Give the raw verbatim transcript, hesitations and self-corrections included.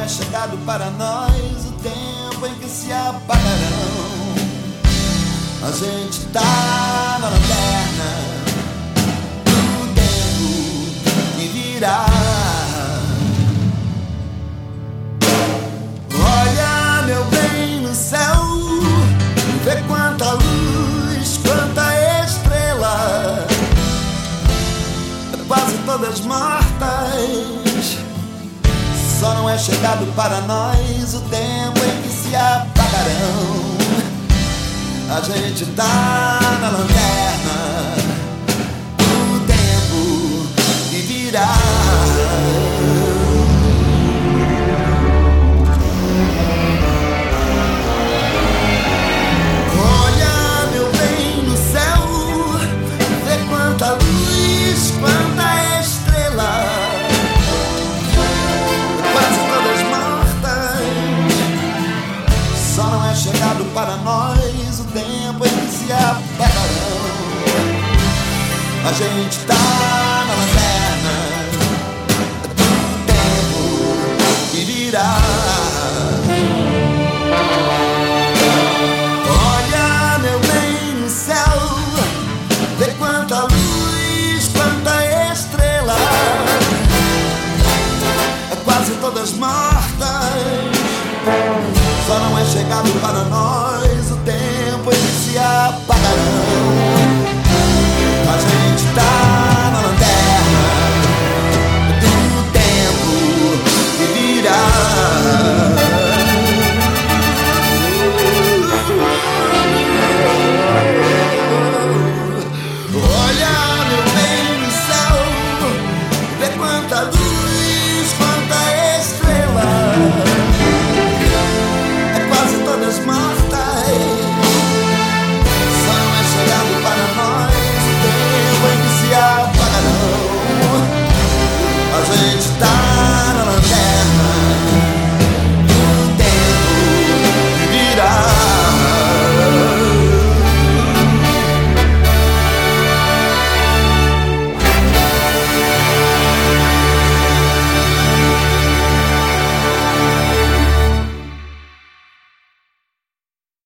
é chegado para nós o tempo em que se apagarão. A gente tá na lanterna do tempo que virá. Olha, meu bem, no céu, vê quanta luz, quanta estrela, quase todas mortas. Só não é chegado para nós o tempo em que se apagarão. A gente tá na lanterna do tempo que virá. Olha, meu bem, no céu, vê quanta luz, quanta estrela, quase todas mortas. Só não é chegado para nós o tempo em que se apagarão. A gente tá na lanterna do tempo que virá. Olha, meu bem, no céu, vê quanta luz, quanta estrela, quase todas mortas. Só não é chegado para nós